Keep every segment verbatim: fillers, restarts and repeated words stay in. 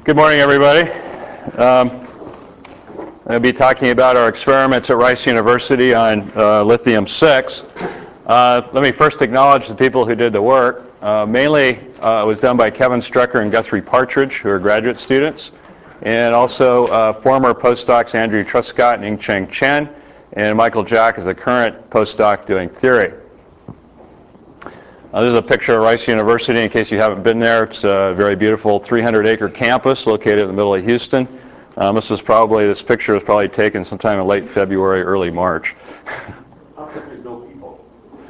Good morning, everybody. Um, I'm going to be talking about our experiments at Rice University on uh, lithium six. Uh, let me first acknowledge the people who did the work. Uh, mainly, uh, it was done by Kevin Strecker and Guthrie Partridge, who are graduate students, and also uh, former postdocs Andrew Truscott and Ying-Cheng Chen, and Michael Jack is a current postdoc doing theory. Uh, this is a picture of Rice University in case you haven't been there. It's a very beautiful three hundred acre campus located in the middle of Houston. Um, this is probably, this picture was probably taken sometime in late February, early March. How come there's no people?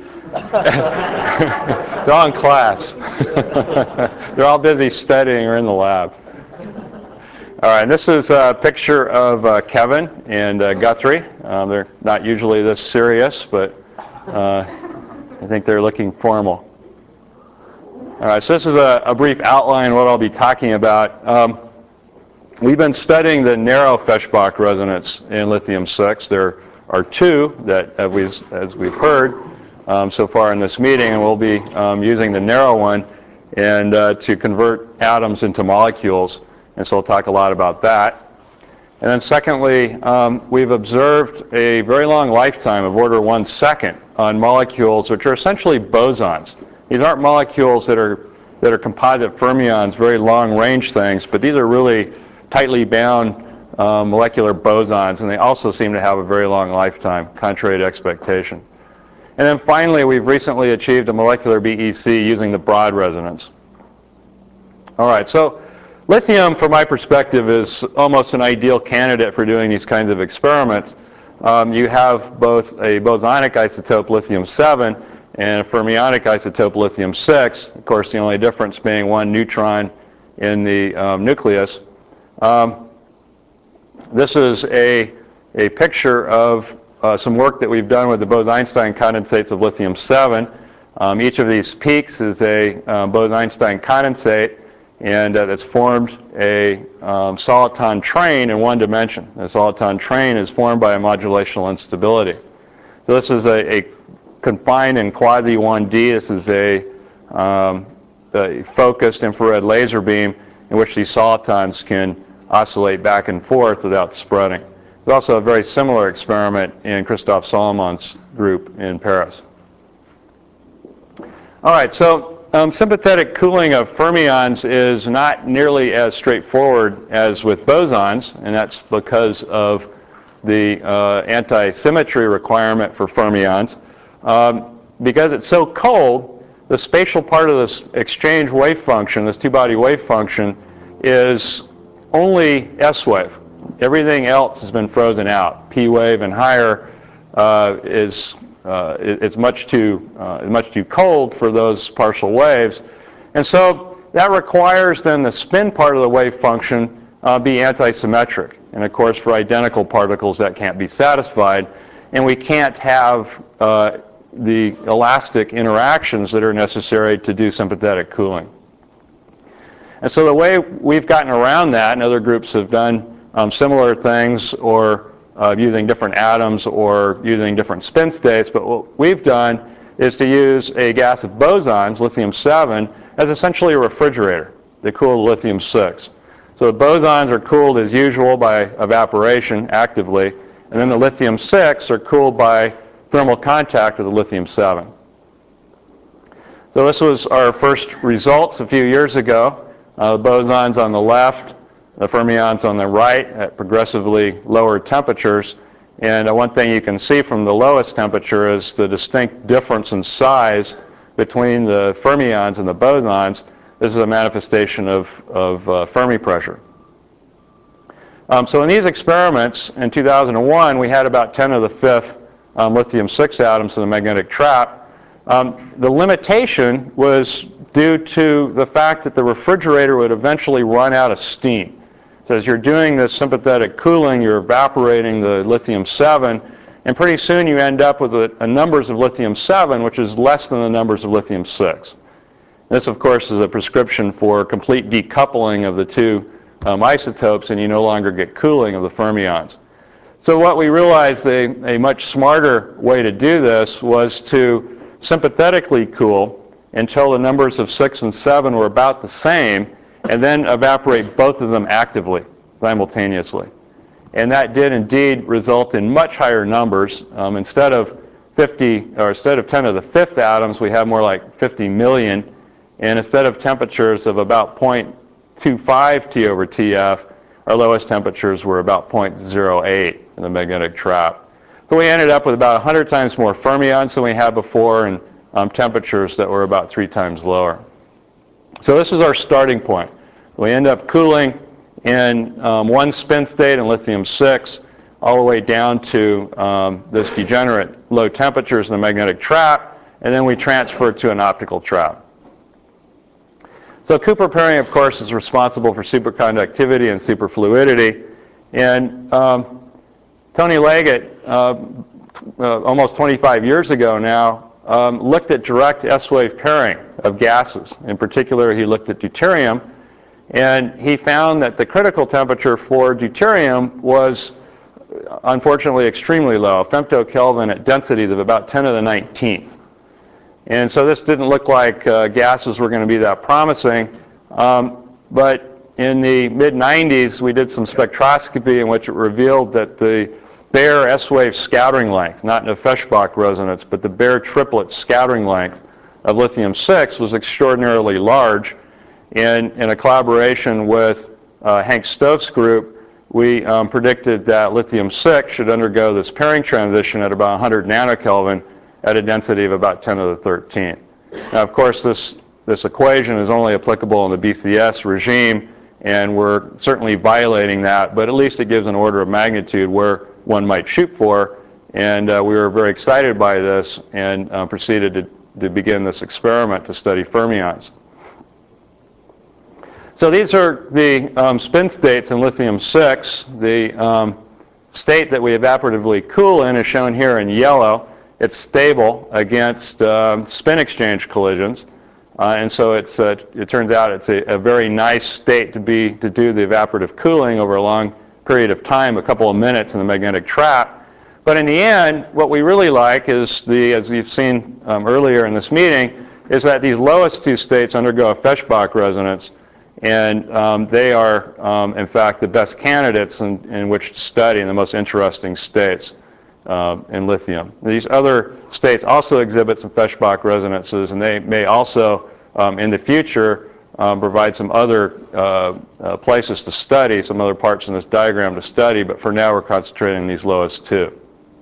They're all in class. They're all busy studying or in the lab. All right, this is a picture of uh, Kevin and uh, Guthrie. Um, they're not usually this serious, but uh, I think they're looking formal. All right, so this is a, a brief outline of what I'll be talking about. Um, we've been studying the narrow Feshbach resonance in lithium six. There are two that, as we've, as we've heard um, so far in this meeting, and we'll be um, using the narrow one and uh, to convert atoms into molecules. And so we'll talk a lot about that. And then secondly, um, we've observed a very long lifetime of order one second on molecules which are essentially bosons. These aren't molecules that are, that are composite fermions, very long-range things, but these are really tightly bound um, molecular bosons, and they also seem to have a very long lifetime, contrary to expectation. And then finally, we've recently achieved a molecular B E C using the broad resonance. All right, so lithium, from my perspective, is almost an ideal candidate for doing these kinds of experiments. Um, you have both a bosonic isotope, lithium seven, and a fermionic isotope, lithium six. Of course, the only difference being one neutron in the um, nucleus. Um, this is a, a picture of uh, some work that we've done with the Bose-Einstein condensates of lithium seven. Um, each of these peaks is a um, Bose-Einstein condensate, and uh, it's formed a um, soliton train in one dimension. The soliton train is formed by a modulational instability. So this is a, a confined in quasi one D. This is a, um, a focused infrared laser beam in which these solitons can oscillate back and forth without spreading. There's also a very similar experiment in Christophe Solomon's group in Paris. All right, so um, sympathetic cooling of fermions is not nearly as straightforward as with bosons, and that's because of the uh, anti-symmetry requirement for fermions. Um, because it's so cold, the spatial part of this exchange wave function, this two-body wave function, is only S wave. Everything else has been frozen out. P wave and higher uh, is uh, it's much too uh, much too cold for those partial waves, and so that requires then the spin part of the wave function uh, be anti-symmetric. And of course, for identical particles, that can't be satisfied, and we can't have uh, the elastic interactions that are necessary to do sympathetic cooling. And so the way we've gotten around that, and other groups have done um, similar things, or uh, using different atoms or using different spin states, but what we've done is to use a gas of bosons, lithium seven, as essentially a refrigerator to cool lithium six. So the bosons are cooled as usual by evaporation actively, and then the lithium six are cooled by thermal contact with the lithium seven. So this was our first results a few years ago. Uh, the bosons on the left, the fermions on the right at progressively lower temperatures. And uh, one thing you can see from the lowest temperature is the distinct difference in size between the fermions and the bosons. This is a manifestation of, of uh, Fermi pressure. Um, so in these experiments in two thousand one, we had about ten to the fifth um, lithium six atoms in the magnetic trap. Um, the limitation was due to the fact that the refrigerator would eventually run out of steam. So as you're doing this sympathetic cooling, you're evaporating the lithium seven, and pretty soon you end up with a, a numbers of lithium seven, which is less than the numbers of lithium six. This, of course, is a prescription for complete decoupling of the two um, isotopes, and you no longer get cooling of the fermions. So what we realized a, a much smarter way to do this was to sympathetically cool until the numbers of six and seven were about the same, and then evaporate both of them actively, simultaneously. And that did indeed result in much higher numbers. Um, instead of fifty, or instead of ten to the fifth atoms, we have more like fifty million. And instead of temperatures of about zero point two five T over T F, our lowest temperatures were about zero point zero eight in the magnetic trap. So we ended up with about one hundred times more fermions than we had before, and um, temperatures that were about three times lower. So this is our starting point. We end up cooling in um, one spin state in lithium six, all the way down to um, this degenerate low temperatures in the magnetic trap, and then we transfer to an optical trap. So Cooper pairing, of course, is responsible for superconductivity and superfluidity. And um, Tony Leggett, uh, uh, almost twenty-five years ago now, um, looked at direct S-wave pairing of gases. In particular, he looked at deuterium, and he found that the critical temperature for deuterium was unfortunately extremely low, a femtokelvin at densities of about ten to the nineteenth. And so this didn't look like uh, gases were going to be that promising. Um, but in the mid nineties, we did some spectroscopy in which it revealed that the bare S-wave scattering length, not in a Feshbach resonance, but the bare triplet scattering length of lithium six was extraordinarily large. And in a collaboration with uh, Hank Stokes' group, we um, predicted that lithium six should undergo this pairing transition at about one hundred nanokelvin at a density of about ten to the thirteenth. Now, of course, this, this equation is only applicable in the B C S regime, and we're certainly violating that, but at least it gives an order of magnitude where one might shoot for, and uh, we were very excited by this and uh, proceeded to, to begin this experiment to study fermions. So these are the um, spin states in lithium six. The um, state that we evaporatively cool in is shown here in yellow. It's stable against um, spin exchange collisions, uh, and so it's, uh, it turns out it's a, a very nice state to be to do the evaporative cooling over a long period of time, a couple of minutes in the magnetic trap. But in the end, what we really like is the, as you've seen um, earlier in this meeting, is that these lowest two states undergo a Feshbach resonance. And um, they are, um, in fact, the best candidates in, in which to study, and the most interesting states uh, in lithium. These other states also exhibit some Feshbach resonances, and they may also, um, in the future, um, provide some other uh, uh, places to study, some other parts in this diagram to study, but for now we're concentrating on these lowest two.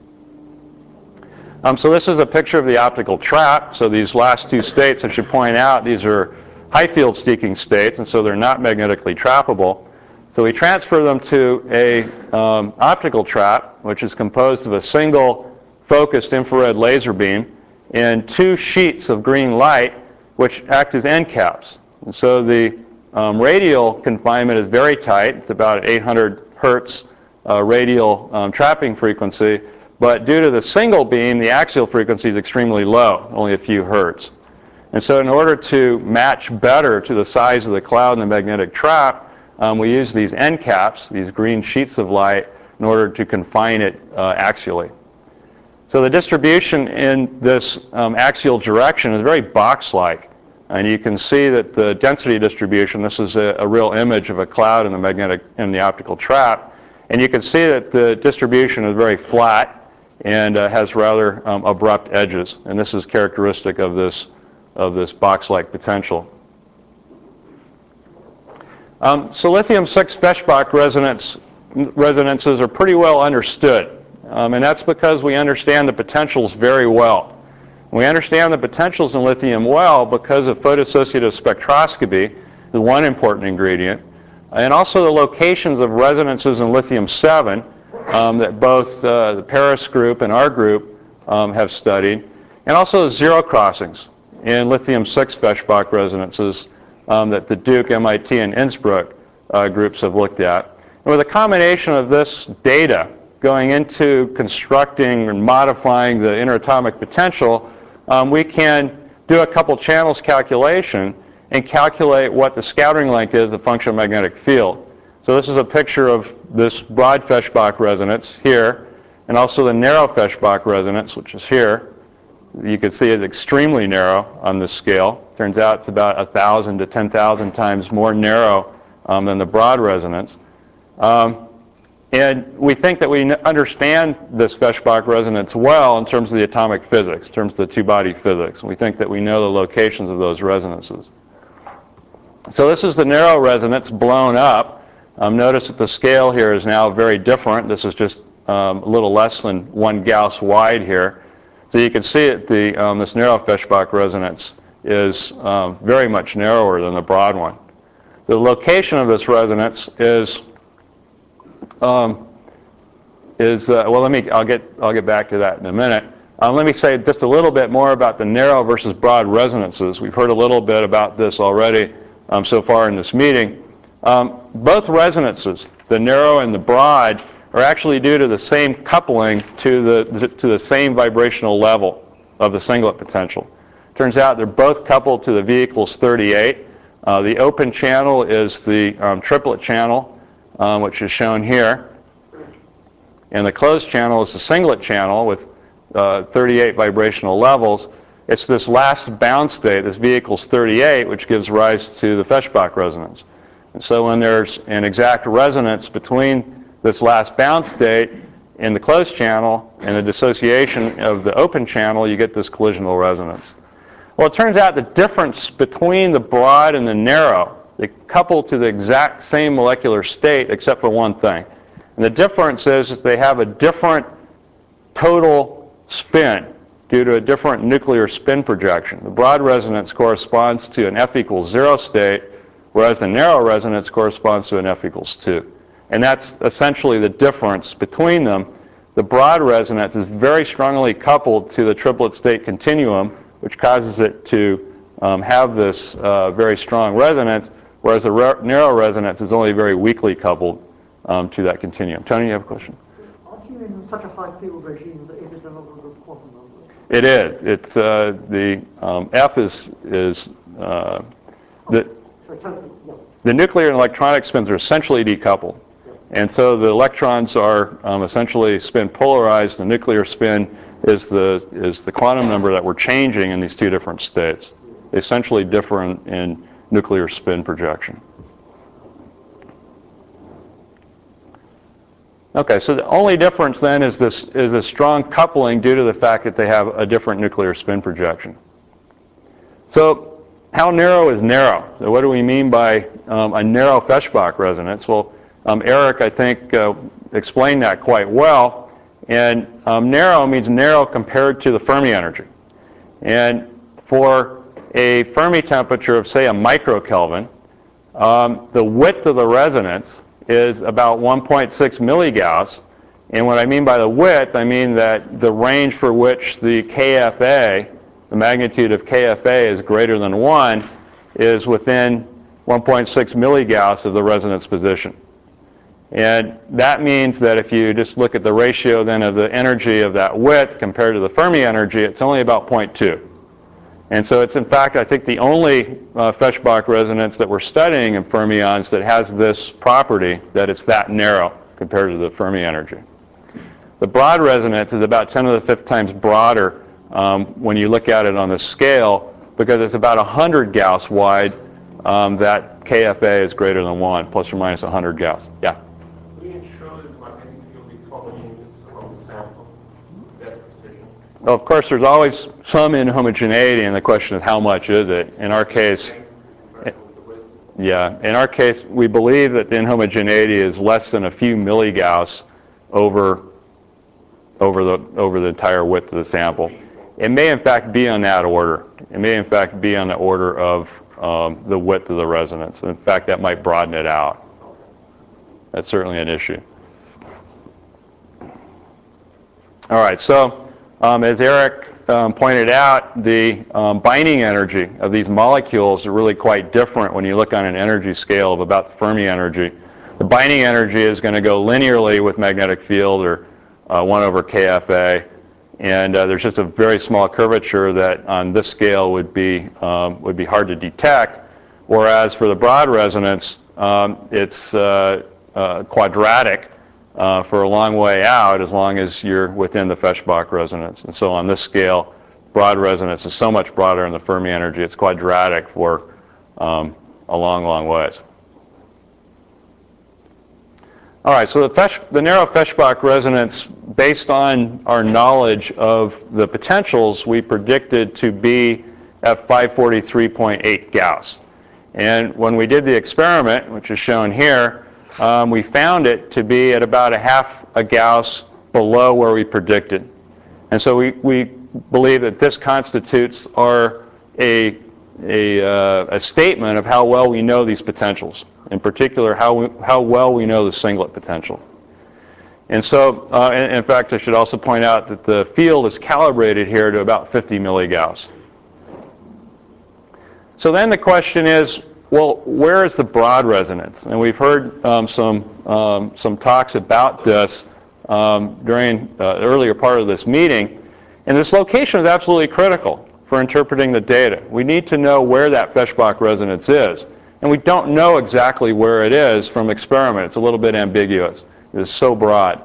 Um, so this is a picture of the optical trap. So these last two states, I should point out, these are high field seeking states, and so they're not magnetically trappable. So we transfer them to a um, optical trap, which is composed of a single focused infrared laser beam and two sheets of green light, which act as end caps. And so the um, radial confinement is very tight. It's about eight hundred hertz uh, radial um, trapping frequency. But due to the single beam, the axial frequency is extremely low, only a few hertz. And so in order to match better to the size of the cloud in the magnetic trap, um, we use these end caps, these green sheets of light, in order to confine it uh, axially. So the distribution in this um, axial direction is very box-like. And you can see that the density distribution, this is a, a real image of a cloud in the magnetic, in the optical trap. And you can see that the distribution is very flat and uh, has rather um, abrupt edges. And this is characteristic of this of this box-like potential. Um, so lithium six Feshbach resonance, resonances are pretty well understood. Um, and that's because we understand the potentials very well. We understand the potentials in lithium well because of photoassociative spectroscopy, the one important ingredient, and also the locations of resonances in lithium seven um, that both uh, the Paris group and our group um, have studied, and also zero crossings in lithium six Feshbach resonances um, that the Duke, M I T, and Innsbruck uh, groups have looked at. And with a combination of this data going into constructing and modifying the interatomic potential, um, we can do a couple channels calculation and calculate what the scattering length is, a function of magnetic field. So this is a picture of this broad Feshbach resonance here, and also the narrow Feshbach resonance, which is here. you can see it's extremely narrow on this scale. Turns out it's about one thousand to ten thousand times more narrow um, than the broad resonance. Um, and we think that we understand this Feshbach resonance well in terms of the atomic physics, in terms of the two-body physics. We think that we know the locations of those resonances. So this is the narrow resonance blown up. Um, notice that the scale here is now very different. This is just um, a little less than one Gauss wide here. So you can see it, the, um, this narrow Feshbach resonance is um, very much narrower than the broad one. The location of this resonance is, um, is uh, well, let me, I'll get, I'll get back to that in a minute. Um, let me say just a little bit more about the narrow versus broad resonances. We've heard a little bit about this already um, so far in this meeting. Um, both resonances, the narrow and the broad, are actually due to the same coupling to the, to the same vibrational level of the singlet potential. Turns out they're both coupled to the V equals thirty-eight. Uh, the open channel is the um, triplet channel, um, which is shown here. And the closed channel is the singlet channel with uh, thirty-eight vibrational levels. It's this last bound state, this V equals thirty-eight, which gives rise to the Feshbach resonance. And so when there's an exact resonance between this last bound state in the closed channel and the dissociation of the open channel, you get this collisional resonance. Well, it turns out the difference between the broad and the narrow, they couple to the exact same molecular state except for one thing. And the difference is that they have a different total spin due to a different nuclear spin projection. The broad resonance corresponds to an F equals zero state, whereas the narrow resonance corresponds to an F equals two. And that's essentially the difference between them. The broad resonance is very strongly coupled to the triplet state continuum, which causes it to um, have this uh, very strong resonance, whereas the re narrow resonance is only very weakly coupled um, to that continuum. Tony, you have a question? Aren't you in such a high field regime that it is another good quantum number? It is. It's uh, the um, F is is uh, the the nuclear and electronic spins are essentially decoupled. And so the electrons are um, essentially spin polarized. The nuclear spin is the, is the quantum number that we're changing in these two different states. They essentially differ in, in nuclear spin projection. Okay, so the only difference then is this is a strong coupling due to the fact that they have a different nuclear spin projection. So how narrow is narrow? So what do we mean by um, a narrow Feshbach resonance? Well, Um, Eric, I think, uh, explained that quite well. And um, narrow means narrow compared to the Fermi energy. And for a Fermi temperature of, say, a microkelvin, um, the width of the resonance is about one point six milligauss. And what I mean by the width, I mean that the range for which the K F A, the magnitude of K F A is greater than one, is within one point six milligauss of the resonance position. And that means that if you just look at the ratio then of the energy of that width compared to the Fermi energy, it's only about zero point two. And so it's in fact, I think, the only uh, Feshbach resonance that we're studying in fermions that has this property, that it's that narrow compared to the Fermi energy. The broad resonance is about ten to the fifth times broader um, when you look at it on the scale, because it's about one hundred Gauss wide, um, that K F A is greater than one, plus or minus one hundred Gauss. Yeah? Well, of course, there's always some inhomogeneity, and the question is how much is it? In our case, yeah, in our case, we believe that the inhomogeneity is less than a few milligauss over over the over the entire width of the sample. It may, in fact, be on that order. It may, in fact, be on the order of um, the width of the resonance. In fact, that might broaden it out. That's certainly an issue. All right, so um, as Eric um, pointed out, the um, binding energy of these molecules are really quite different when you look on an energy scale of about the Fermi energy. The binding energy is going to go linearly with magnetic field, or uh, one over K F A, and uh, there's just a very small curvature that on this scale would be, um, would be hard to detect, whereas for the broad resonance, um, it's uh, uh, quadratic uh, for a long way out as long as you're within the Feshbach resonance. And so on this scale, broad resonance is so much broader in the Fermi energy. It's quadratic for um, a long, long ways. All right, so the, Fesch, the narrow Feshbach resonance, based on our knowledge of the potentials, we predicted to be at five forty-three point eight Gauss. And when we did the experiment, which is shown here, um, we found it to be at about a half a Gauss below where we predicted. And so we, we believe that this constitutes our, a, a, uh, a statement of how well we know these potentials. In particular, how, we, how well we know the singlet potential. And so, uh, in, in fact, I should also point out that the field is calibrated here to about fifty milligauss. So then the question is, well, where is the broad resonance? And we've heard um, some, um, some talks about this um, during uh, the earlier part of this meeting. And this location is absolutely critical for interpreting the data. We need to know where that Feshbach resonance is. And we don't know exactly where it is from experiment. It's a little bit ambiguous. It is so broad.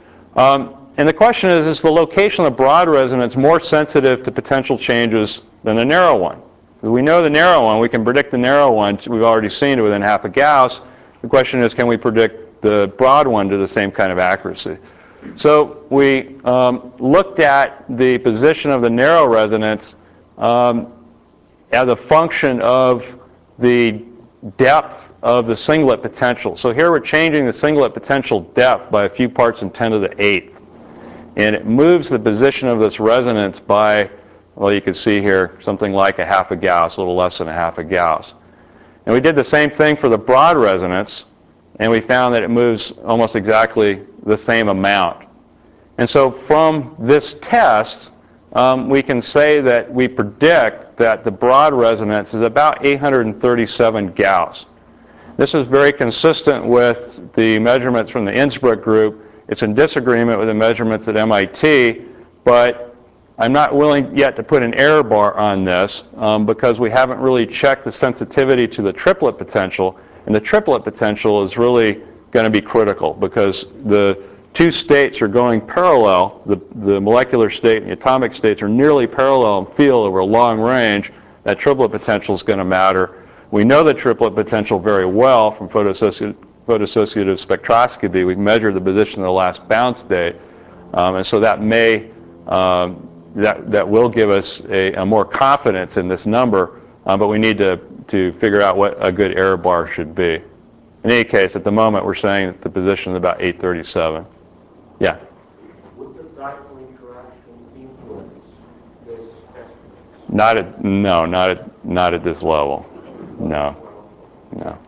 Um, and the question is, is the location of the broad resonance more sensitive to potential changes than the narrow one? We know the narrow one. We can predict the narrow one. We've already seen it within half a Gauss. The question is, can we predict the broad one to the same kind of accuracy? So we um, looked at the position of the narrow resonance um, as a function of the depth of the singlet potential. So here we're changing the singlet potential depth by a few parts in ten to the eighth. And it moves the position of this resonance by, well, you can see here, something like a half a Gauss, a little less than a half a Gauss. And we did the same thing for the broad resonance, and we found that it moves almost exactly the same amount. And so from this test, um, we can say that we predict that the broad resonance is about eight hundred thirty-seven Gauss. This is very consistent with the measurements from the Innsbruck group. It's in disagreement with the measurements at M I T, but I'm not willing yet to put an error bar on this um, because we haven't really checked the sensitivity to the triplet potential, and the triplet potential is really going to be critical because the two states are going parallel. The, the molecular state and the atomic states are nearly parallel in field over a long range. That triplet potential is going to matter. We know the triplet potential very well from photossoci photossociative spectroscopy. We've measured the position of the last bound state, um, and so that may um, that that will give us a, a more confidence in this number. Um, but we need to to figure out what a good error bar should be. In any case, at the moment, we're saying that the position is about eight thirty-seven. Yeah. Would the dipole interaction influence this estimate? Not at no, not at not at this level. No, no.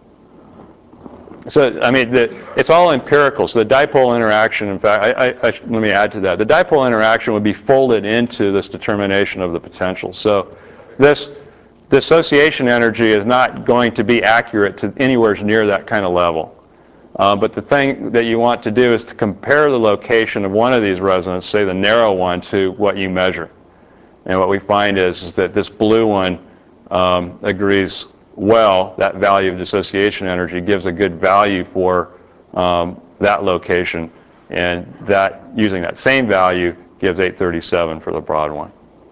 So I mean, the, it's all empirical. So the dipole interaction, in fact, I, I, I, let me add to that. The dipole interaction would be folded into this determination of the potential. So this dissociation energy is not going to be accurate to anywhere near that kind of level. Uh, but the thing that you want to do is to compare the location of one of these resonances, say the narrow one, to what you measure. And what we find is, is that this blue one um, agrees well. That value of dissociation energy gives a good value for um, that location. And that, using that same value, gives eight thirty-seven for the broad one.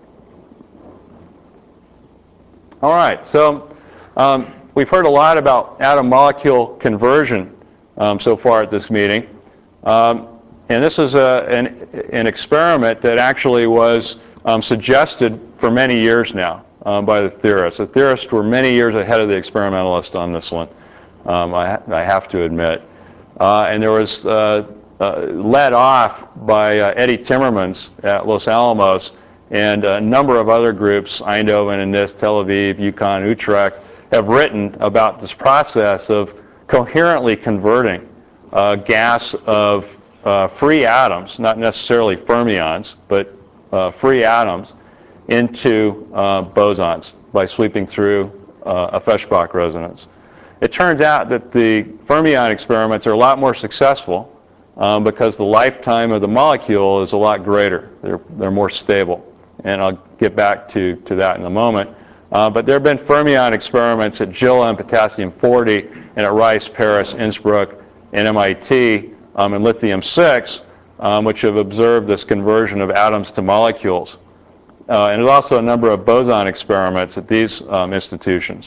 All right, so um, we've heard a lot about atom-molecule conversion Um, so far at this meeting. Um, and this is a, an, an experiment that actually was um, suggested for many years now um, by the theorists. The theorists were many years ahead of the experimentalists on this one, um, I, I have to admit. Uh, and there was uh, uh, led off by uh, Eddie Timmermans at Los Alamos and a number of other groups, Eindhoven and NIST, Tel Aviv, UConn, Utrecht, have written about this process of coherently converting uh, gas of uh, free atoms, not necessarily fermions, but uh, free atoms, into uh, bosons by sweeping through uh, a Feshbach resonance. It turns out that the fermion experiments are a lot more successful um, because the lifetime of the molecule is a lot greater. They're, they're more stable. And I'll get back to, to that in a moment. Uh, but there have been fermion experiments at Gila and potassium forty, and at Rice, Paris, Innsbruck, and M I T, um, and lithium six, um, which have observed this conversion of atoms to molecules. Uh, and there's also a number of boson experiments at these um, institutions.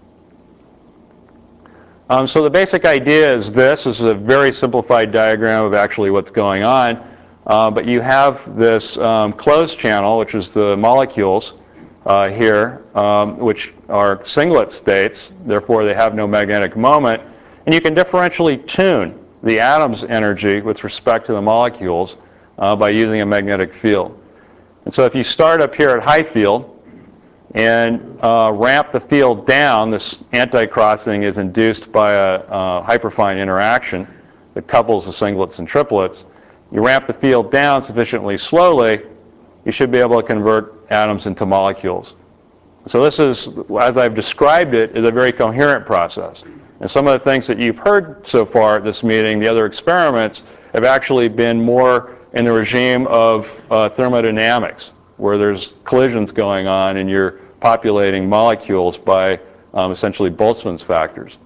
Um, so the basic idea is this. This is a very simplified diagram of actually what's going on. Uh, but you have this um, closed channel, which is the molecules uh, here, um, which are singlet states. Therefore, they have no magnetic moment. And you can differentially tune the atom's energy with respect to the molecules uh, by using a magnetic field. And so if you start up here at high field and uh, ramp the field down, this anti-crossing is induced by a uh, hyperfine interaction that couples the singlets and triplets. You ramp the field down sufficiently slowly, you should be able to convert atoms into molecules. So this is, as I've described it, is a very coherent process. And some of the things that you've heard so far at this meeting, the other experiments, have actually been more in the regime of uh, thermodynamics, where there's collisions going on and you're populating molecules by um, essentially Boltzmann's factors.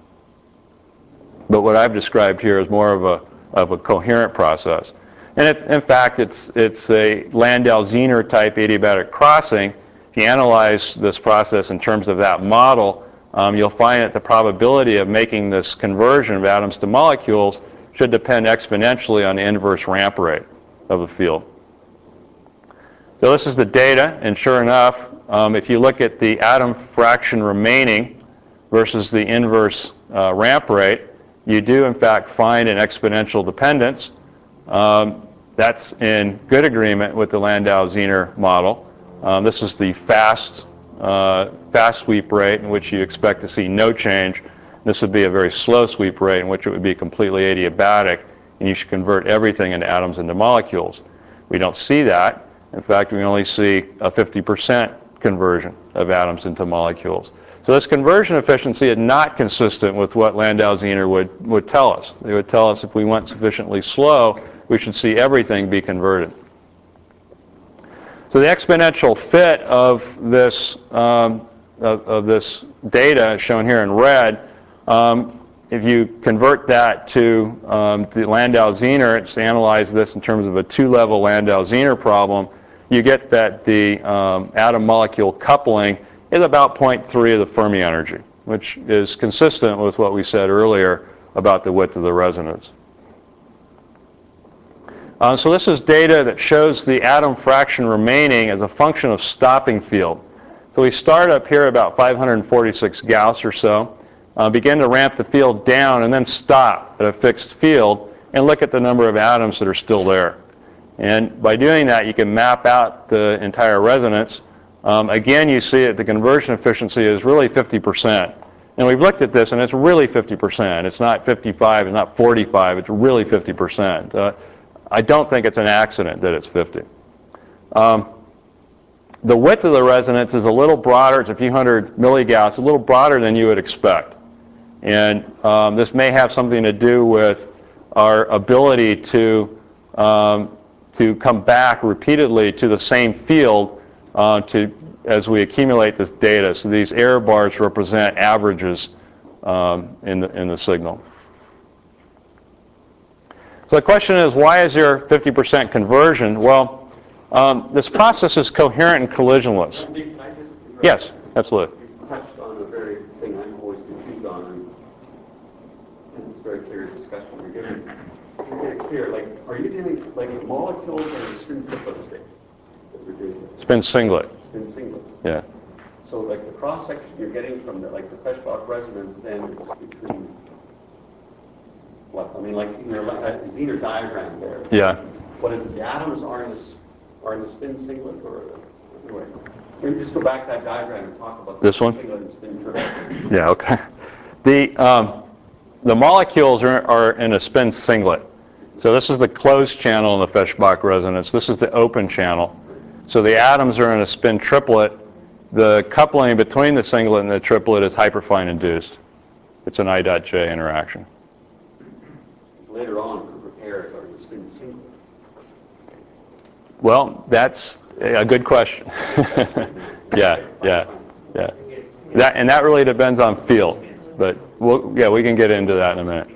But what I've described here is more of a, of a coherent process. And it, in fact, it's, it's a Landau-Zener type adiabatic crossing. If you analyze this process in terms of that model, um, you'll find that the probability of making this conversion of atoms to molecules should depend exponentially on the inverse ramp rate of the field. So this is the data, and sure enough, um, if you look at the atom fraction remaining versus the inverse uh, ramp rate, you do in fact find an exponential dependence. Um, that's in good agreement with the Landau-Zener model. Um, this is the fast, uh, fast sweep rate in which you expect to see no change. This would be a very slow sweep rate in which it would be completely adiabatic, and you should convert everything into atoms into molecules. We don't see that. In fact, we only see a fifty percent conversion of atoms into molecules. So this conversion efficiency is not consistent with what Landau-Zener would, would tell us. They would tell us if we went sufficiently slow, we should see everything be converted. So the exponential fit of this, um, of, of this data shown here in red, um, if you convert that to um, the Landau-Zener, it's to analyze this in terms of a two-level Landau-Zener problem, you get that the um, atom-molecule coupling is about zero point three of the Fermi energy, which is consistent with what we said earlier about the width of the resonance. Uh, so this is data that shows the atom fraction remaining as a function of stopping field. So we start up here about five hundred forty-six Gauss or so, uh, begin to ramp the field down, and then stop at a fixed field and look at the number of atoms that are still there. And by doing that, you can map out the entire resonance. Um, again, you see that the conversion efficiency is really fifty percent. And we've looked at this, and it's really fifty percent. It's not fifty-five, it's not forty-five, it's really fifty percent. Uh, I don't think it's an accident that it's fifty. Um, the width of the resonance is a little broader. It's a few hundred milligauss, a little broader than you would expect. And um, this may have something to do with our ability to, um, to come back repeatedly to the same field uh, to, as we accumulate this data. So these error bars represent averages um, in, the, in the signal. So the question is, why is there fifty percent conversion? Well, um, this process is coherent and collisionless. Can I just Yes, absolutely. You touched on a very thing I'm always confused on, and it's very clear discussion you're giving. To get it clear, like, are you dealing like with molecules or the spin triplet state that we're doing? Spin singlet. Spin singlet. Yeah. So like the cross section you're getting from the like the Feshbach resonance, then it's between what? I mean, like in your uh, Zener diagram there. Yeah. What is it? The atoms are in this are in the spin singlet, or anyway. Maybe just go back to that diagram and talk about This the one? singlet and spin triplet. Yeah. Okay. The um, the molecules are, are in a spin singlet. So this is the closed channel in the Feshbach resonance. This is the open channel. So the atoms are in a spin triplet. The coupling between the singlet and the triplet is hyperfine induced. It's an I dot J interaction. Later on, the pairs are in the spin singlet. Well, that's a good question. yeah, yeah, yeah. That, and that really depends on field. But we'll, yeah, we can get into that in a minute.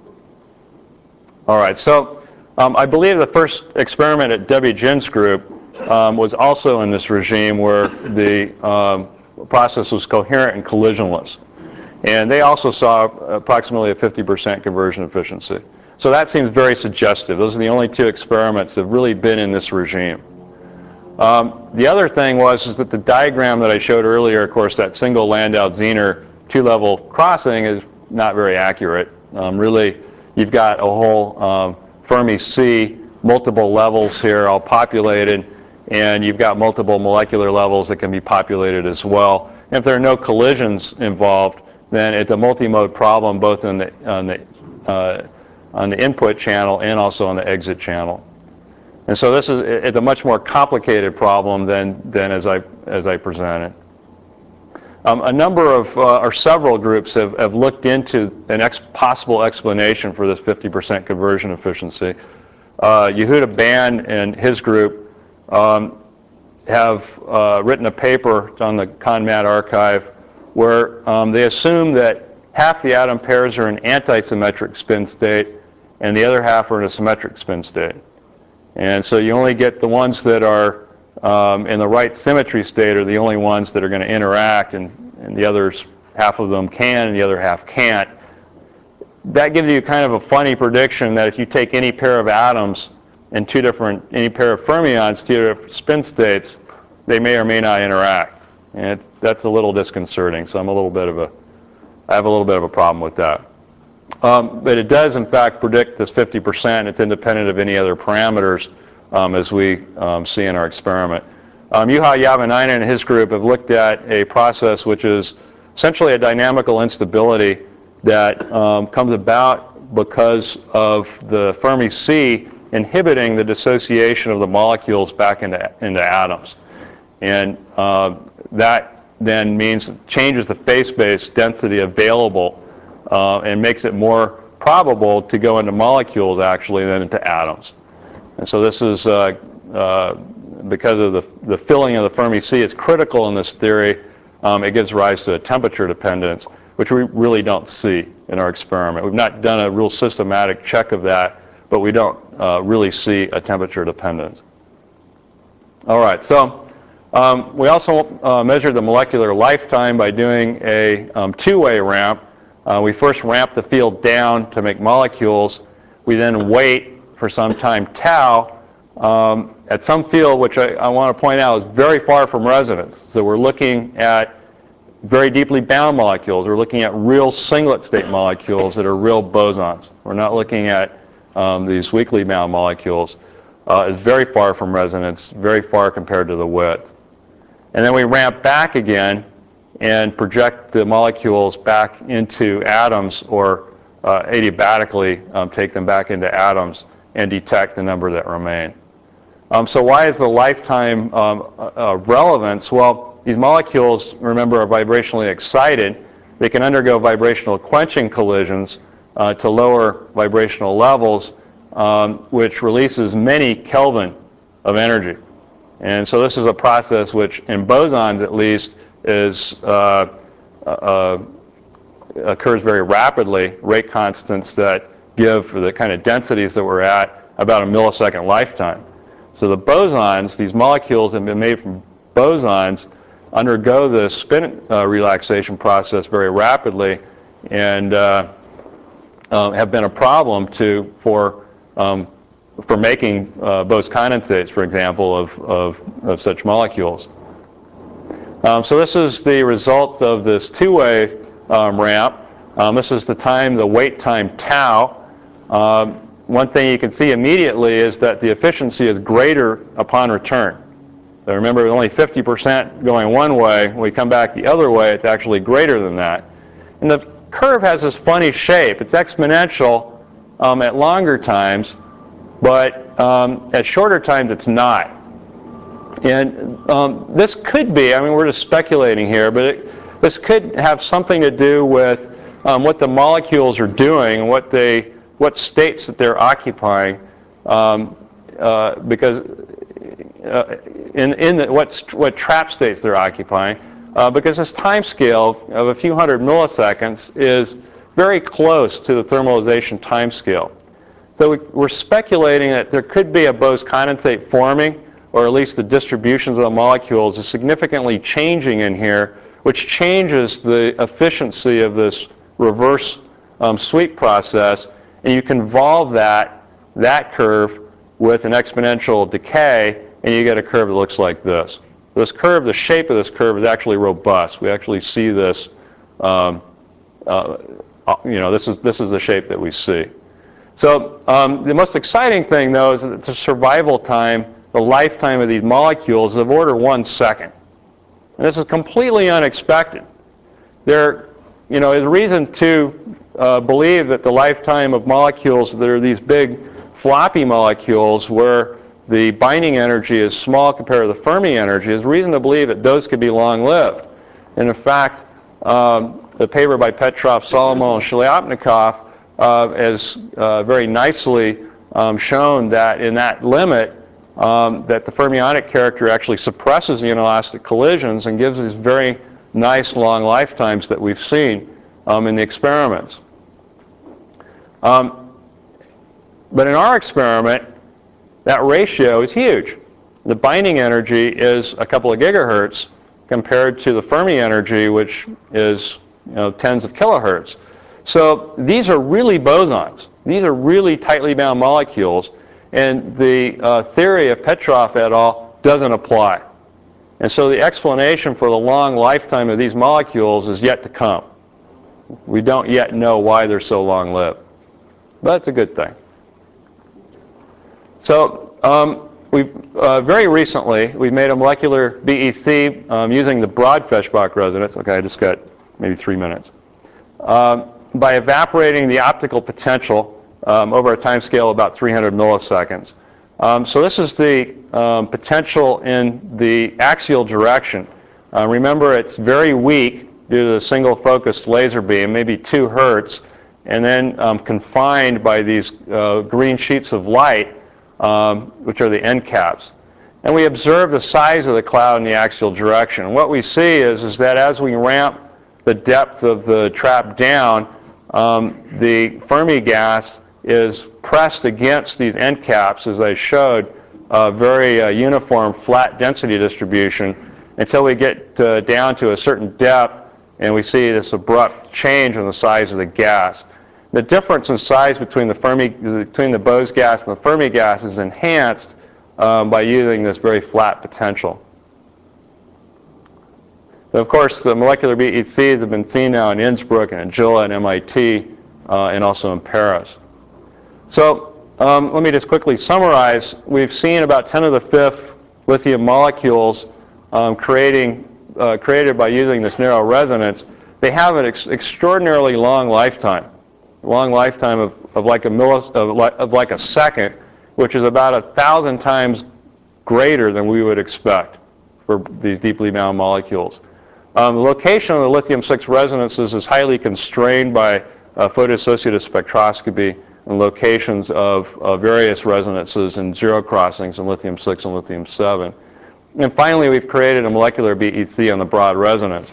All right, so um, I believe the first experiment at Debbie Jin's group um, was also in this regime where the um, process was coherent and collisionless. And they also saw approximately a fifty percent conversion efficiency. So that seems very suggestive. Those are the only two experiments that have really been in this regime. Um, the other thing was is that the diagram that I showed earlier, of course, that single Landau-Zener two-level crossing is not very accurate. Um, really, you've got a whole um, Fermi C, multiple levels here all populated, and you've got multiple molecular levels that can be populated as well. And if there are no collisions involved, then it's a multi-mode problem both on the, on the, uh, on the input channel and also on the exit channel. And so this is it's a much more complicated problem than, than as, I, as I presented. Um, a number of, uh, or several groups have, have looked into an ex possible explanation for this fifty percent conversion efficiency. Uh, Yehuda Band and his group um, have uh, written a paper on the ConMat archive where um, they assume that half the atom pairs are in anti-symmetric spin state and the other half are in a symmetric spin state. And so you only get the ones that are um, in the right symmetry state are the only ones that are going to interact, and, and the others, half of them can and the other half can't. That gives you kind of a funny prediction that if you take any pair of atoms in two different, any pair of fermions, two different spin states, they may or may not interact. And it's, that's a little disconcerting, so I'm a little bit of a, I have a little bit of a problem with that. Um, but it does, in fact, predict this fifty percent. It's independent of any other parameters, um, as we um, see in our experiment. Um, Juha Javanainen and his group have looked at a process which is essentially a dynamical instability that um, comes about because of the Fermi C inhibiting the dissociation of the molecules back into, into atoms. And uh, that then means changes the phase space density available uh, and makes it more probable to go into molecules actually than into atoms. And so this is uh, uh, because of the, the filling of the Fermi C is critical in this theory. Um, it gives rise to a temperature dependence, which we really don't see in our experiment. We've not done a real systematic check of that, but we don't uh, really see a temperature dependence. All right, so um, we also uh, measured the molecular lifetime by doing a um, two-way ramp. Uh, we first ramp the field down to make molecules. We then wait for some time tau um, at some field, which I, I want to point out is very far from resonance. So we're looking at very deeply bound molecules. We're looking at real singlet state molecules that are real bosons. We're not looking at um, these weakly bound molecules. Uh, is very far from resonance, very far compared to the width. And then we ramp back again and project the molecules back into atoms, or uh, adiabatically um, take them back into atoms and detect the number that remain. Um, so why is the lifetime um, uh, relevance? Well, these molecules, remember, are vibrationally excited. They can undergo vibrational quenching collisions uh, to lower vibrational levels, um, which releases many Kelvin of energy. And so this is a process which, in bosons at least, is uh, uh, occurs very rapidly, rate constants that give, for the kind of densities that we're at, about a millisecond lifetime. So the bosons, these molecules that have been made from bosons, undergo the spin uh, relaxation process very rapidly, and uh, uh, have been a problem to for um, for making uh, Bose condensates, for example, of, of, of such molecules. Um, so this is the result of this two-way um, ramp. Um, this is the time, the wait time tau. Um, one thing you can see immediately is that the efficiency is greater upon return. So remember, only fifty percent going one way. When we come back the other way, it's actually greater than that. And the curve has this funny shape. It's exponential um, at longer times, but um, at shorter times it's not. And um, this could be, I mean, we're just speculating here, but it, this could have something to do with um, what the molecules are doing and what they, what states that they're occupying, um, uh, because uh, in, in the, what, what trap states they're occupying, uh, because this time scale of a few hundred milliseconds is very close to the thermalization time scale. So we, we're speculating that there could be a Bose condensate forming or at least the distributions of the molecules, is significantly changing in here, which changes the efficiency of this reverse um, sweep process. And you can involve that, that curve with an exponential decay, and you get a curve that looks like this. This curve, the shape of this curve is actually robust. We actually see this, um, uh, you know, this is, this is the shape that we see. So um, the most exciting thing, though, is that the survival time, the lifetime of these molecules, is of order one second. And this is completely unexpected. There, you know, is reason to uh, believe that the lifetime of molecules that are these big floppy molecules where the binding energy is small compared to the Fermi energy, is reason to believe that those could be long-lived. And in fact, um, the paper by Petrov, Solomon, and Shliapnikov uh, has uh, very nicely um, shown that in that limit, um, that the fermionic character actually suppresses the inelastic collisions and gives these very nice long lifetimes that we've seen um, in the experiments. Um, but in our experiment, that ratio is huge. The binding energy is a couple of gigahertz compared to the Fermi energy, which is, you know, tens of kilohertz. So these are really bosons. These are really tightly bound molecules, and the uh, theory of Petrov et al. Doesn't apply. And so the explanation for the long lifetime of these molecules is yet to come. We don't yet know why they're so long-lived. But it's a good thing. So um, we've, uh, very recently, we've made a molecular B E C um, using the Broad-Feshbach resonance. Okay, I just got maybe three minutes. Um, by evaporating the optical potential um, over a time scale of about three hundred milliseconds. Um, so this is the um, potential in the axial direction. Uh, remember, it's very weak due to the single focused laser beam, maybe two hertz, and then um, confined by these uh, green sheets of light, um, which are the end caps. And we observe the size of the cloud in the axial direction. What we see is, is that as we ramp the depth of the trap down, um, the Fermi gas is pressed against these end caps, as I showed, a very uh, uniform flat density distribution until we get uh, down to a certain depth and we see this abrupt change in the size of the gas. The difference in size between the Fermi, between the Bose gas and the Fermi gas is enhanced um, by using this very flat potential. So of course, the molecular B E Cs have been seen now in Innsbruck and at Gila and M I T uh, and also in Paris. So um, let me just quickly summarize. We've seen about ten to the fifth lithium molecules um, creating, uh, created by using this narrow resonance. They have an ex extraordinarily long lifetime, long lifetime of, of, like a millis of, li of like a second, which is about a thousand times greater than we would expect for these deeply bound molecules. Um, the location of the lithium six resonances is highly constrained by uh, photo-associative spectroscopy and locations of uh, various resonances and zero crossings in lithium six and lithium seven. And finally, we've created a molecular B E C on the broad resonance.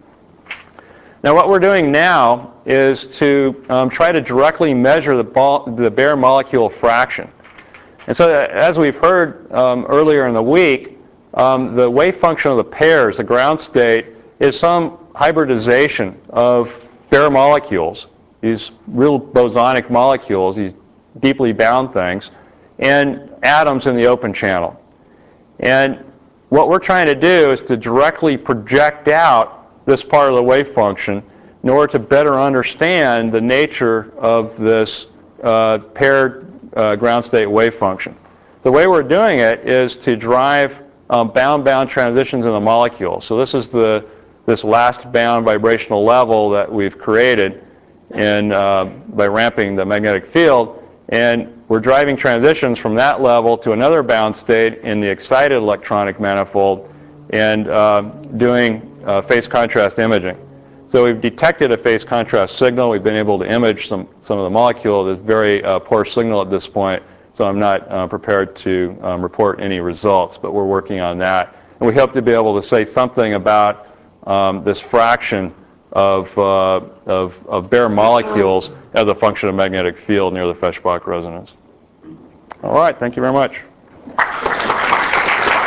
Now, what we're doing now is to um, try to directly measure the, ball, the bare molecule fraction. And so, as we've heard um, earlier in the week, um, the wave function of the pairs, the ground state, is some hybridization of bare molecules, these real bosonic molecules, these deeply bound things, and atoms in the open channel. And what we're trying to do is to directly project out this part of the wave function in order to better understand the nature of this uh, paired uh, ground state wave function. The way we're doing it is to drive um, bound-bound transitions in the molecule. So this is the this last bound vibrational level that we've created in, uh, by ramping the magnetic field, and we're driving transitions from that level to another bound state in the excited electronic manifold and uh, doing uh, phase contrast imaging. So we've detected a phase contrast signal. We've been able to image some, some of the molecule. There's very uh, poor signal at this point, so I'm not uh, prepared to um, report any results, but we're working on that. And we hope to be able to say something about um, this fraction of, uh, of, of bare molecules as a function of magnetic field near the Feshbach resonance. All right, thank you very much.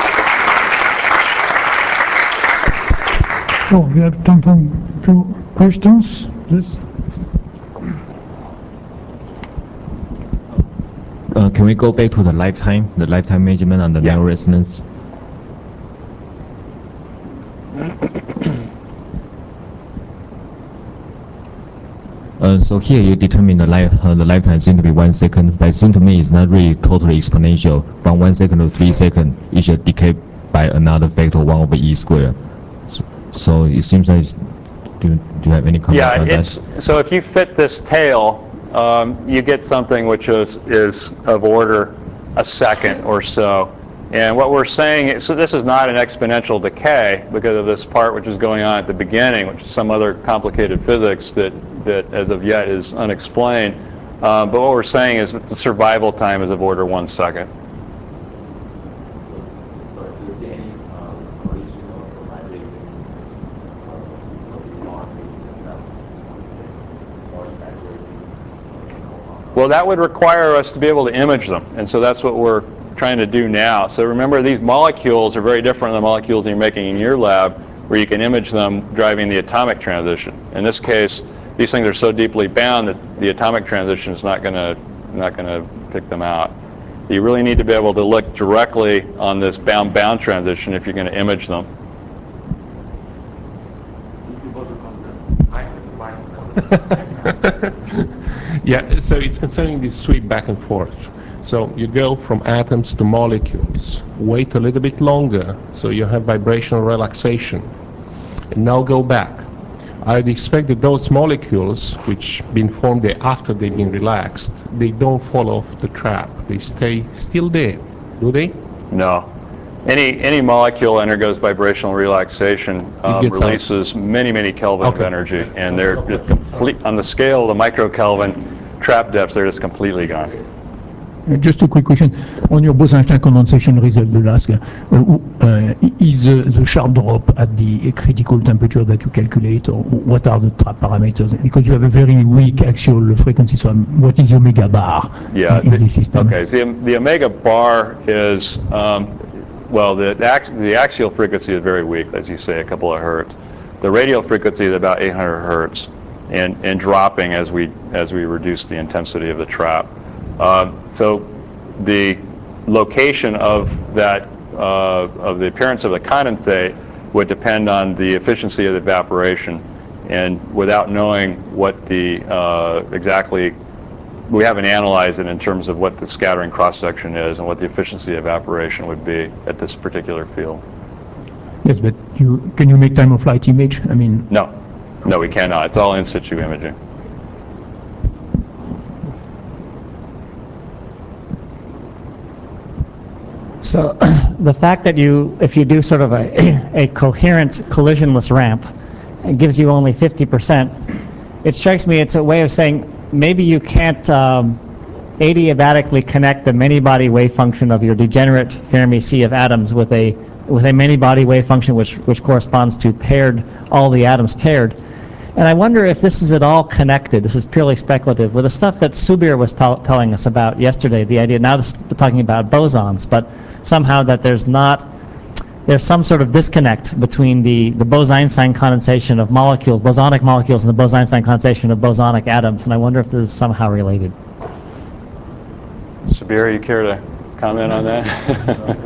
So we have time for two questions, please. Uh, can we go back to the lifetime, the lifetime measurement on the Yeah. narrow resonance? Uh, so here you determine the life, uh, the lifetime seems to be one second, but it seems to me it's not really totally exponential. From one second to three seconds, it should decay by another factor one over e squared. So, so it seems like, do, do you have any comments Yeah, on it's, that? so if you fit this tail, um, you get something which is, is of order a second or so. And what we're saying is, so this is not an exponential decay because of this part which is going on at the beginning, which is some other complicated physics that, that as of yet is unexplained. Uh, but what we're saying is that the survival time is of order one second. Well, that would require us to be able to image them, and so that's what we're trying to do now. So remember, these molecules are very different than the molecules you're making in your lab, where you can image them driving the atomic transition. In this case, these things are so deeply bound that the atomic transition is not going to not going to pick them out. You really need to be able to look directly on this bound-bound transition if you're going to image them. Yeah, so it's concerning this sweep back and forth. So you go from atoms to molecules, wait a little bit longer, so you have vibrational relaxation, and now go back. I'd expect that those molecules, which been formed there after they've been relaxed, they don't fall off the trap. They stay still there, do they? No. Any, any molecule undergoes vibrational relaxation, um, gets out. releases many, many Kelvin of Okay. energy, and they're just complete, on the scale of the microkelvin trap depths, they're just completely gone. Uh, Just a quick question. On your Bose-Einstein condensation result, the last, uh, uh, is uh, the sharp drop at the critical temperature that you calculate, or what are the trap parameters? Because you have a very weak axial frequency, so um, what is your omega bar Yeah. in the- this system? Okay. So the, the omega bar is, um, well, the, the, ax the axial frequency is very weak, as you say, a couple of hertz. The radial frequency is about eight hundred hertz, and, and dropping as we as we reduce the intensity of the trap. Um, so the location of that uh, of the appearance of the condensate would depend on the efficiency of the evaporation, and without knowing what the uh, exactly, we haven't analyzed it in terms of what the scattering cross-section is and what the efficiency of evaporation would be at this particular field. Yes, but you, can you make time-of-flight image? I mean, No, no, we cannot. It's all in situ imaging. So the fact that you, if you do sort of a, a coherent collisionless ramp, it gives you only fifty percent, it strikes me it's a way of saying maybe you can't um, adiabatically connect the many-body wave function of your degenerate Fermi sea of atoms with a with a many-body wave function which which corresponds to paired, all the atoms paired. And I wonder if this is at all connected, this is purely speculative, with the stuff that Subir was telling us about yesterday, the idea, now this, we're talking about bosons, but somehow that there's not, there's some sort of disconnect between the, the Bose-Einstein condensation of molecules, bosonic molecules, and the Bose-Einstein condensation of bosonic atoms, and I wonder if this is somehow related. Subir, you care to comment on that?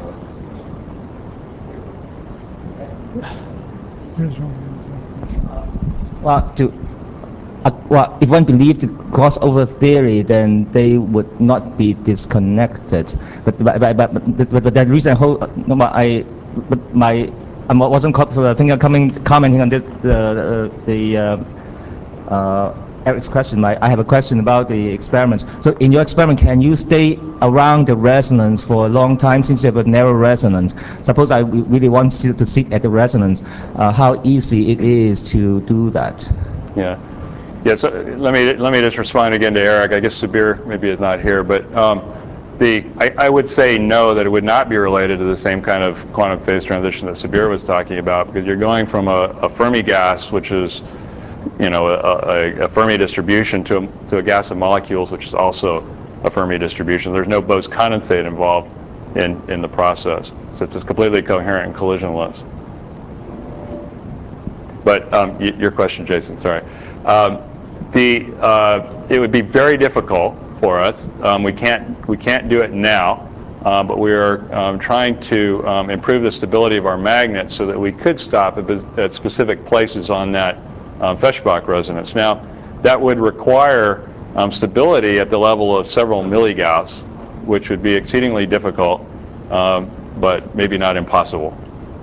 Well, to, uh, well, if one believed the crossover theory, then they would not be disconnected. But but but but, but, but that reason, whole, no, I but my I wasn't co thinking of coming commenting on this the uh, the uh, uh, Eric's question. My, I have a question about the experiments. So in your experiment, can you stay around the resonance for a long time since you have a narrow resonance? Suppose I really want to sit at the resonance. Uh, how easy it is to do that? Yeah. Yeah, so let me, let me just respond again to Eric. I guess Subir maybe is not here, but um, the, I, I would say no, that it would not be related to the same kind of quantum phase transition that Subir was talking about, because you're going from a, a Fermi gas, which is, you know, a, a, a Fermi distribution, to a, to a gas of molecules, which is also a Fermi distribution. There's no Bose condensate involved in, in the process. So it's just completely coherent and collisionless. But um, y your question, Jason, sorry. Um, the, uh, it would be very difficult for us. Um, we can't, we can't do it now, uh, but we are um, trying to um, improve the stability of our magnet so that we could stop at, at specific places on that um, Feshbach resonance. Now, that would require um, stability at the level of several milligauss, which would be exceedingly difficult, um, but maybe not impossible.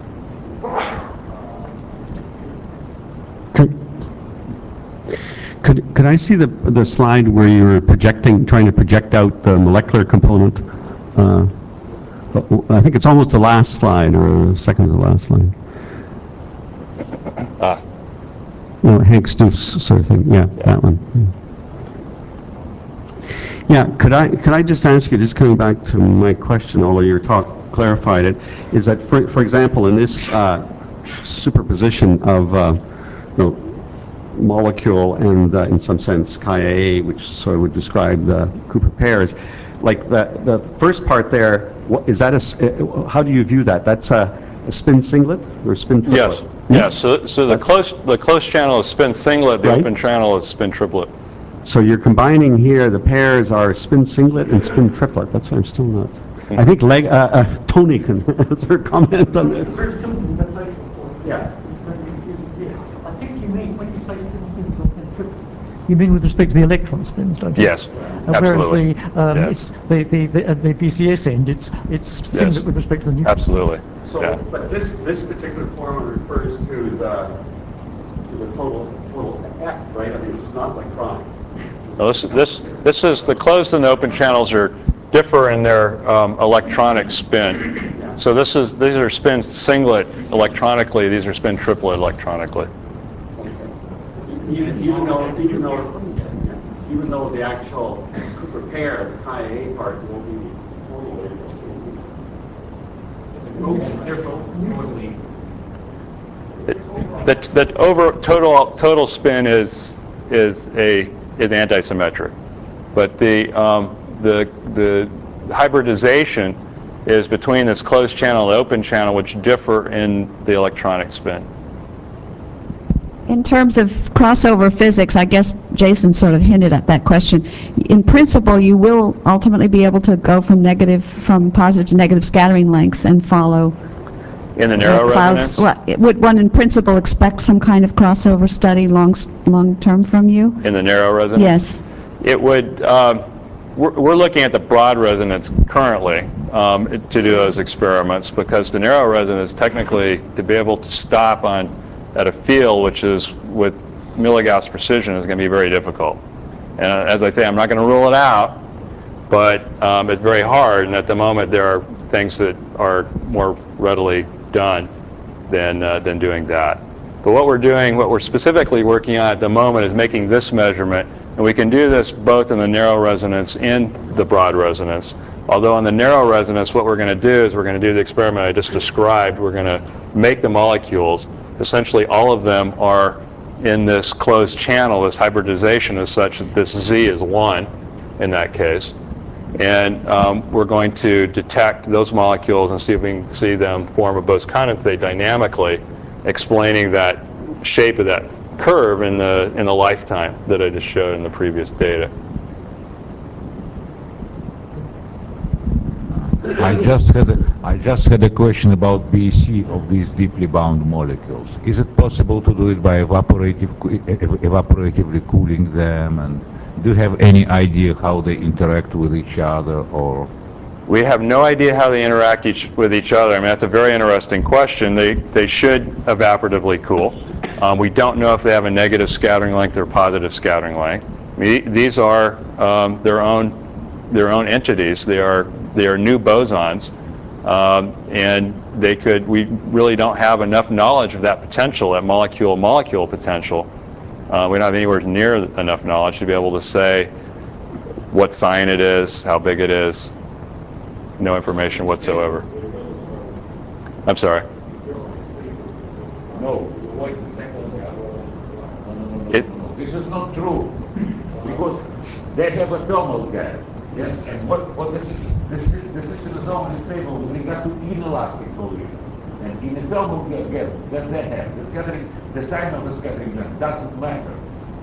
Could, could, could I see the, the slide where you were projecting, trying to project out the molecular component? Uh, I think it's almost the last slide, or the second to the last slide. Ah. You know, Hank's Deuce sort of thing. Yeah, yeah. That one. Yeah. yeah, could I could I just ask you, just coming back to my question, although your talk clarified it, is that for for example in this uh, superposition of uh, you know, molecule and uh, in some sense chi-A, which sort of would describe the Cooper pairs, like the the first part there, what, is that a, how do you view that? That's a, a spin singlet or spin triplet? Yes. Yes. So so the close the close channel is spin singlet. The right? open channel is spin triplet. So you're combining here. The pairs are spin singlet and spin triplet. That's what I'm still not. I think leg, uh, uh, Tony can answer comment on It's this. very simple notation for it. Yeah. It's very confusing. Yeah. I think you mean, when you say spin single or spin triple, you mean with respect to the electron spins, don't you? Yes. Uh, absolutely. Whereas the, um, yes. it's the, the, the, uh, the B C S end, it's, it's singlet Yes. with respect to the neutron. Absolutely. So, yeah. but this this particular formula refers to the to the total total effect, right? I mean, it's not electronic. Well, this this this is the closed and open channels are differ in their um, electronic spin. Yeah. So this is these are spin singlet electronically. These are spin triplet electronically. Even, even though even though even though the actual Cooper pair, the chi-A part, will be totally. The the over total total spin is is a is antisymmetric, but the um, the the hybridization is between this closed channel and open channel, which differ in the electronic spin. In terms of crossover physics, I guess Jason sort of hinted at that question. In principle, you will ultimately be able to go from negative, from positive to negative scattering lengths and follow In the narrow the resonance? clouds. Well, would one in principle expect some kind of crossover study long, long term from you? In the narrow resonance? Yes. It would, um, we're, we're looking at the broad resonance currently um, to do those experiments, because the narrow resonance technically, to be able to stop on at a field which is with milligauss precision, is going to be very difficult. And uh, as I say, I'm not going to rule it out, but um, it's very hard, and at the moment there are things that are more readily done than, uh, than doing that. But what we're doing, what we're specifically working on at the moment is making this measurement, and we can do this both in the narrow resonance and the broad resonance. Although in the narrow resonance, what we're going to do is we're going to do the experiment I just described. We're going to make the molecules. Essentially, all of them are in this closed channel. This hybridization is such that this Z is one in that case. And um, we're going to detect those molecules and see if we can see them form a Bose condensate dynamically, explaining that shape of that curve in the in the lifetime that I just showed in the previous data. I just had a, I just had a question about B E C of these deeply bound molecules. Is it possible to do it by evaporative, evaporatively cooling them? And do you have any idea how they interact with each other, or? We have no idea how they interact each, with each other. I mean, that's a very interesting question. They they should evaporatively cool. Um, we don't know if they have a negative scattering length or positive scattering length. I mean, these are um, their own their own entities. They are they are new bosons, um, and they could. We really don't have enough knowledge of that potential, that molecule-molecule potential. Uh, we don't have anywhere near enough knowledge to be able to say what sign it is, how big it is. No information whatsoever. I'm sorry. No, wait a second. It, This is not true, because they have a thermal gas. Yes, and what, what the, the, the system is normally stable with regard to inelastic volume. And in the thermal gas that they have, the scattering, the sign of the scattering gun doesn't matter.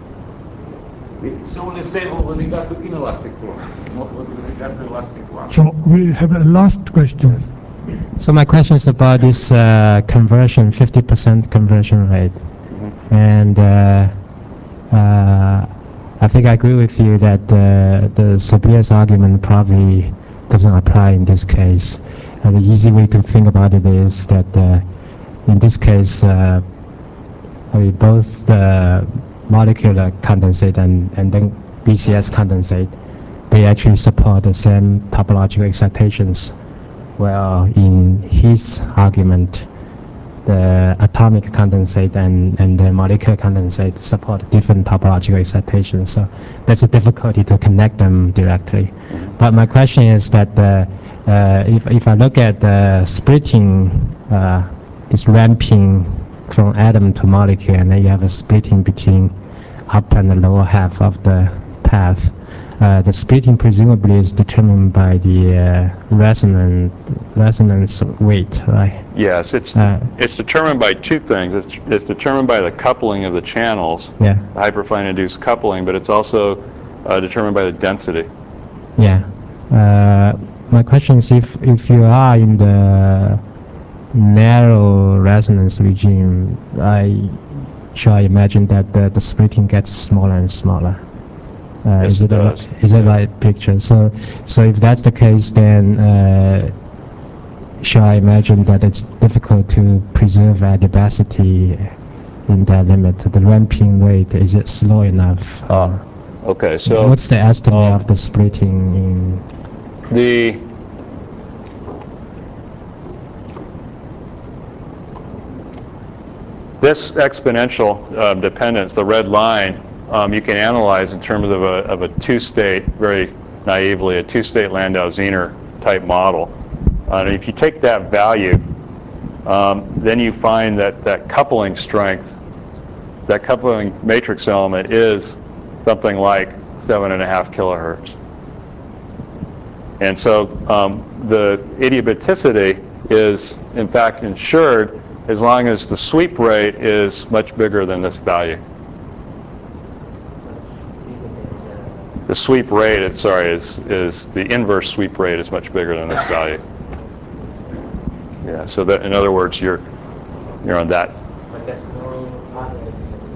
It's only stable with regard to inelastic flow, not with regard to elastic one. So we have a last question. So my question is about this uh, conversion, fifty percent conversion rate. Mm-hmm. And uh, uh, I think I agree with you that uh, the Sabia's argument probably doesn't apply in this case. Uh, the easy way to think about it is that uh, in this case, uh, I mean, both the molecular condensate and, and then B C S condensate, they actually support the same topological excitations. Well, in his argument, the atomic condensate and, and the molecular condensate support different topological excitations. So that's a difficulty to connect them directly. But my question is that uh, uh, if, if I look at the splitting, uh, this ramping from atom to molecule, and then you have a splitting between up and the lower half of the path, Uh, the splitting presumably is determined by the uh, resonance resonance weight, right? Yes, it's Uh, it's determined by two things. It's, it's determined by the coupling of the channels, Yeah, the hyperfine induced coupling, but it's also uh, determined by the density. yeah. Uh, my question is if if you are in the narrow resonance regime, I shall I imagine that the, the splitting gets smaller and smaller. Uh, Yes, is it it a, does. is it right picture? So, so if that's the case, then uh, shall I imagine that it's difficult to preserve adiabacity in that limit? The ramping rate, is it slow enough? Uh, okay, so What's the estimate um, of the splitting in? the this exponential uh, dependence, the red line, um, you can analyze in terms of a, of a two-state, very naively, a two-state Landau-Zener type model. Uh, and if you take that value, um, then you find that that coupling strength, that coupling matrix element is something like seven and a half kilohertz. And so um, the adiabaticity is in fact ensured as long as the sweep rate is much bigger than this value. The sweep rate, is, sorry, is, is the inverse sweep rate is much bigger than this value. Yeah, so that, in other words, you're, you're on that. But there's no other.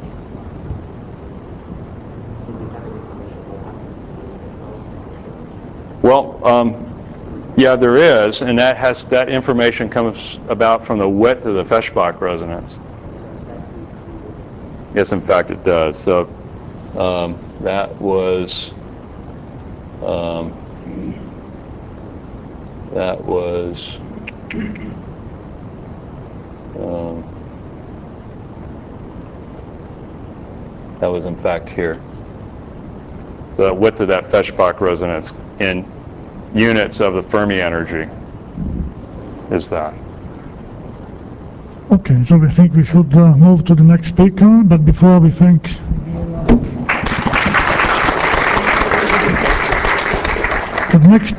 Well, um, yeah, there is, and that has that information comes about from the width of the Feshbach resonance. Yes, in fact, it does. So um, that was um, that was um, that was in fact here. The width of that Feshbach resonance in units of the Fermi energy is that. Okay, so we think we should uh, move to the next speaker, but before we think to the next